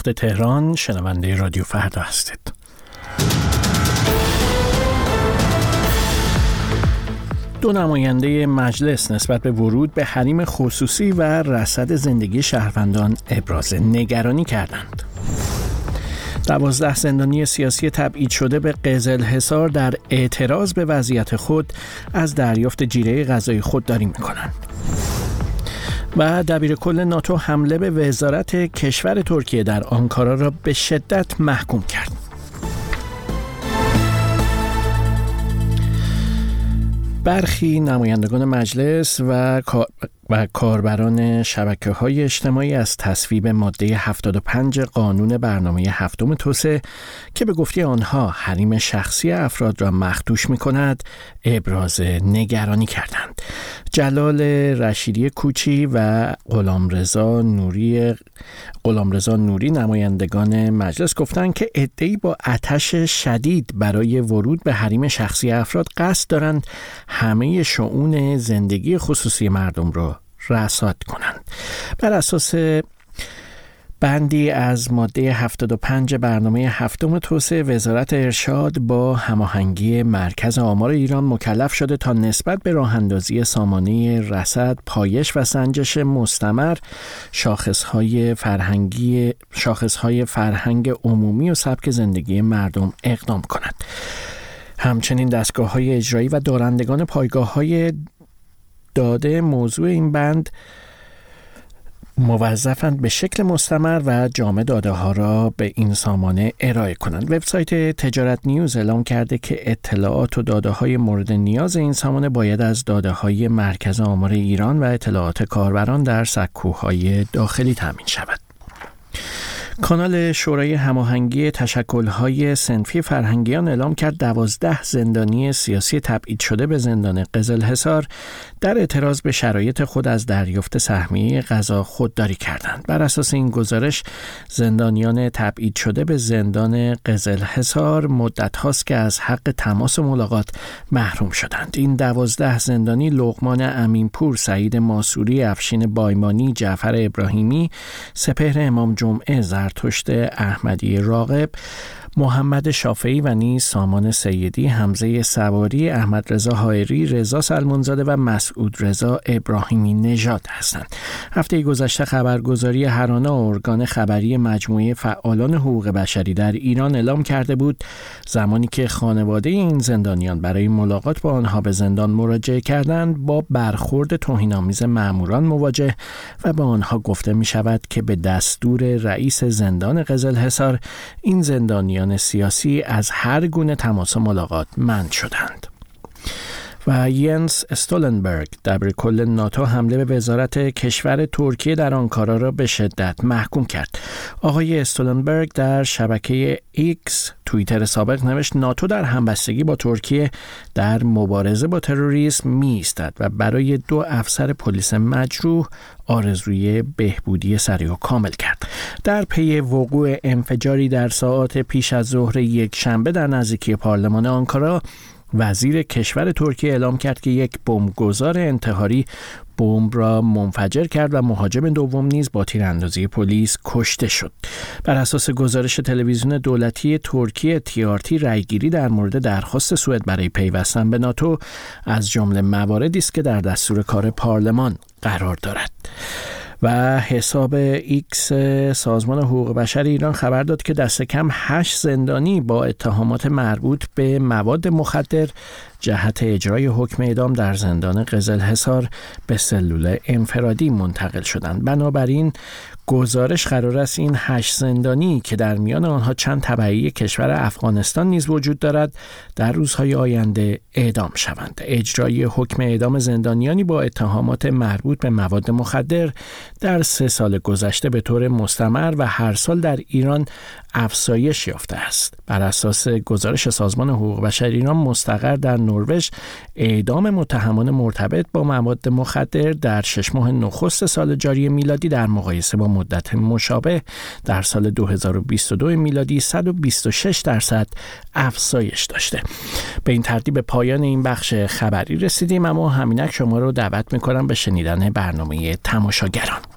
وقت تهران شنونده رادیو فردا هستید. دو نماینده مجلس نسبت به ورود به حریم خصوصی و رصد زندگی شهروندان ابراز نگرانی کردند. 12 زندانی سیاسی تبعید شده به قزلحصار در اعتراض به وضعیت خود از دریافت جیره غذایی خودداری می‌کنند. و دبیرکل ناتو حمله به وزارت کشور ترکیه در آنکارا را به شدت محکوم کرد. برخی نمایندگان مجلس و کاربران شبکه‌های اجتماعی از تصویب ماده 75 قانون برنامه هفتم توسعه که به گفته آنها حریم شخصی افراد را مخدوش می‌کند، ابراز نگرانی کردند. جلال رشیدی کوچی و غلامرضا نوری نمایندگان مجلس گفتند که عده‌ای با آتش شدید برای ورود به حریم شخصی افراد قصد دارند همه شؤون زندگی خصوصی مردم را رصاد کنند. بر اساس بندی از ماده 75 برنامه هفتم توسعه، وزارت ارشاد با هماهنگی مرکز آمار ایران مکلف شده تا نسبت به راه‌اندازی سامانه رصد، پایش و سنجش مستمر شاخصهای فرهنگ عمومی و سبک زندگی مردم اقدام کند. همچنین دستگاه‌های اجرایی و دارندگان پایگاه‌های داده موضوع این بند موظفند به شکل مستمر و جامع داده ها را به این سامانه ارائه کنند. وبسایت تجارت نیوز اعلام کرده که اطلاعات و داده های مورد نیاز این سامانه باید از داده های مرکز آمار ایران و اطلاعات کاربران در سکوهای داخلی تامین شود. کانال شورای هماهنگی تشکل‌های صنفی فرهنگیان اعلام کرد 12 زندانی سیاسی تبعید شده به زندان قزلحصار در اعتراض به شرایط خود از دریافت سهمیه غذا خودداری کردند. بر اساس این گزارش زندانیان تبعید شده به زندان قزلحصار مدت هاست که از حق تماس و ملاقات محروم شدند. این 12 زندانی لقمان امینپور، سعید ماسوری، افشین بایمانی، جعفر ابراهیمی، سپهر امام جمعه، زرتشت احمدی راغب، محمد شافعی و نیز سامان سیدی، حمزه سواری، احمد رضا حائری، رضا سلمانزاده و مسعود رضا ابراهیمی نژاد هستند. هفته گذشته خبرگزاری هرانا، ارگان خبری مجموعه فعالان حقوق بشری در ایران، اعلام کرده بود زمانی که خانواده این زندانیان برای ملاقات با آنها به زندان مراجعه کردند با برخورد توهین‌آمیز ماموران مواجه و به آنها گفته می شود که به دستور رئیس زندان قزلحصار این زندانیان سیاسی از هر گونه تماس و ملاقات منع شدند. و ینس استولنبرگ، دبیرکل ناتو، حمله به وزارت کشور ترکیه در آنکارا را به شدت محکوم کرد. آقای استولنبرگ در شبکه ایکس توییتر سابق نوشت ناتو در همبستگی با ترکیه در مبارزه با تروریسم می‌ایستد و برای 2 افسر پلیس مجروح آرزوی بهبودی سریع و کامل کرد. در پی وقوع انفجاری در ساعات پیش از ظهر یک شنبه در نزدیکی پارلمان آنکارا، وزیر کشور ترکیه اعلام کرد که یک بمبگذار انتحاری بمب را منفجر کرد و مهاجم دوم نیز با تیراندازی پلیس کشته شد. بر اساس گزارش تلویزیون دولتی ترکیه TRT، رأیگیری در مورد درخواست سوئد برای پیوستن به ناتو از جمله مواردی است که در دستور کار پارلمان قرار دارد. و حساب ایکس سازمان حقوق بشر ایران خبر داد که دست کم 8 زندانی با اتهامات مربوط به مواد مخدر جهت اجرای حکم اعدام در زندان قزلحصار به سلول انفرادی منتقل شدند. بنابراین گزارش قرار است این 8 زندانی که در میان آنها چند تبعی کشور افغانستان نیز وجود دارد در روزهای آینده اعدام شوند. اجرای حکم اعدام زندانیانی با اتهامات مربوط به مواد مخدر در 3 سال گذشته به طور مستمر و هر سال در ایران افزایش یافته است. بر اساس گزارش سازمان حقوق بشر ایران مستقر در نروژ، اعدام متهمان مرتبط با مواد مخدر در 6 ماه نخست سال جاری میلادی در مقایسه با مدت مشابه در سال 2022 میلادی 126% افزایش داشته. به این ترتیب به پایان این بخش خبری رسیدیم، اما همینک شما رو دعوت می‌کنم به شنیدن برنامه تماشاگران.